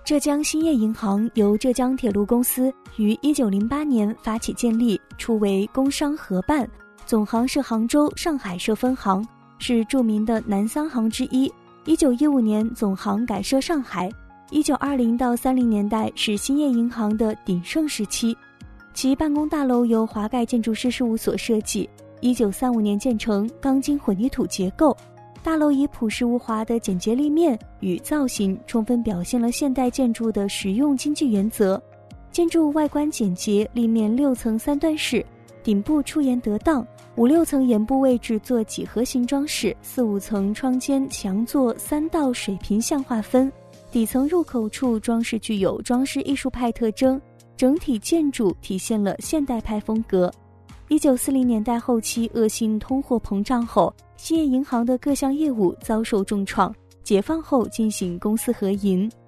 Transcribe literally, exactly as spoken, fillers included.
浙江兴业银行由浙江铁路公司于一九零八年发起建立，初为工商合办，总行设杭州、上海设分行，是著名的南三行之一。一九一五年总行改设上海。一九二零到三零年代是兴业银行的鼎盛时期，其办公大楼由华盖建筑师事务所设计，一九三五年建成，钢筋混凝土结构。大楼以朴实无华的简洁立面与造型，充分表现了现代建筑的实用经济原则。建筑外观简洁，立面六层三段式，顶部出檐得当，五六层檐部位置做几何形装饰，四五层窗间墙做三道水平向划分，底层入口处装饰具有装饰艺术派特征，整体建筑体现了现代派风格。一九四零年代后期，恶性通货膨胀后，兴业银行的各项业务遭受重创，解放后进行公私合营。